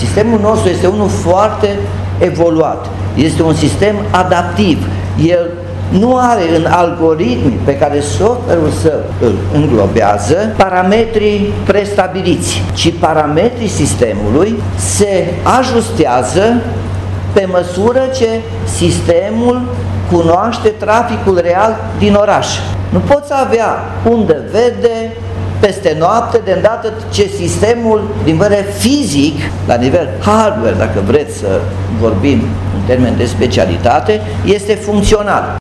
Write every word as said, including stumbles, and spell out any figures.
Sistemul nostru este unul foarte evoluat, este un sistem adaptiv. El nu are în algoritmii pe care software-ul său îl înglobează parametrii prestabiliți, ci parametrii sistemului se ajustează pe măsură ce sistemul cunoaște traficul real din oraș. Nu poți avea undă verde peste noapte, de îndată ce sistemul, din vedere fizic, la nivel hardware, dacă vreți să vorbim în termen de specialitate, este funcțional.